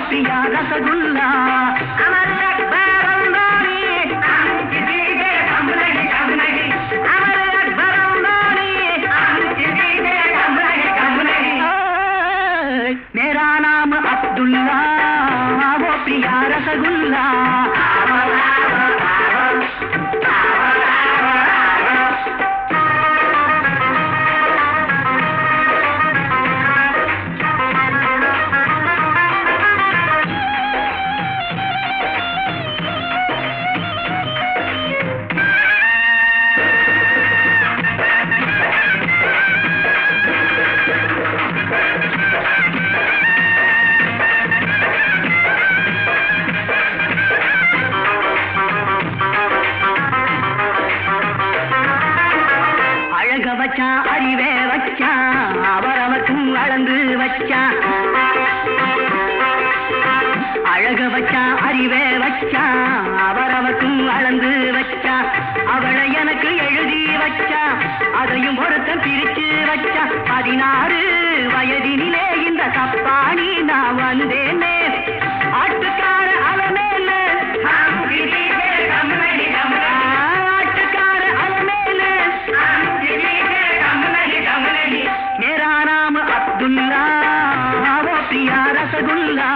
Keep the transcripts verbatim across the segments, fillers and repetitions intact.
பிரியா ரசகுல்லா அமர் அக்பர் அந்தானி அஞ்சு தீகே கம்னகி கம்னகி அமர் அக்பர் அந்தானி அஞ்சு தீகே கம்னகி கம்னகி मेरा नाम अब्दुल्ला वो प्रिया रसगुल्ला வச்சா அறிவே வச்சா அவரவக்கும் அளந்து வச்சா அழக வச்சா அறிவே வச்சா அவரவக்கும் அளந்து வச்சா அவளை எனக்கு எழுதி வச்சா அதையும் ஒருத்தன் பிரிச்சு வச்சா பதினாறு வயதினிலே இந்த தப்பாணி நான் வந்தேனே ஆட்டுக்கார அலமேல ஆட்டுக்கார அலமேல मेरा नाम अब्दुल्ला वो प्रिया रसगुल्ला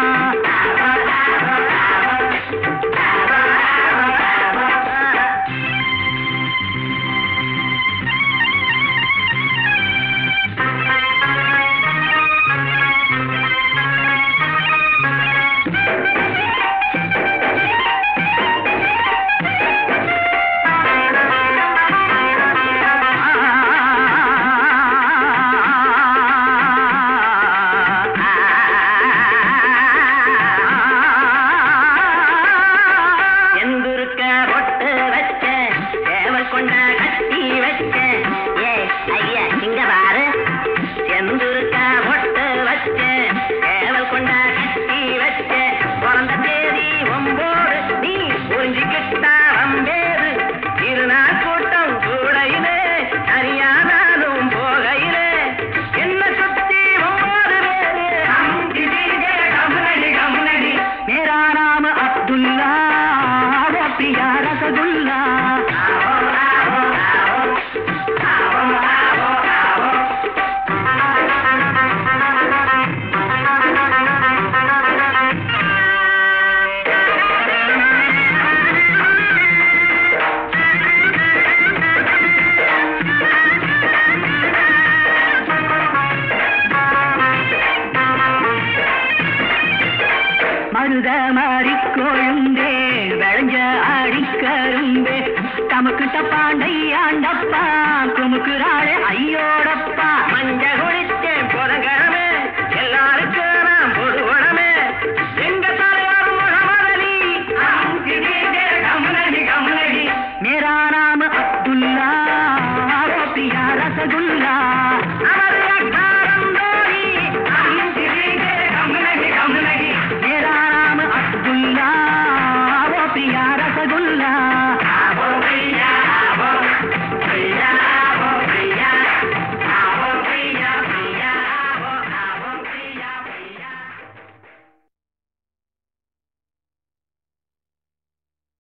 மருத மாறி கோழுந்தே விளைஞ்ச அடிக்கரும்பே தமக்கு தப்பாண்டை ஆண்டப்பா குமுக்குறாளே ஐயோடப்பா மஞ்ச குடி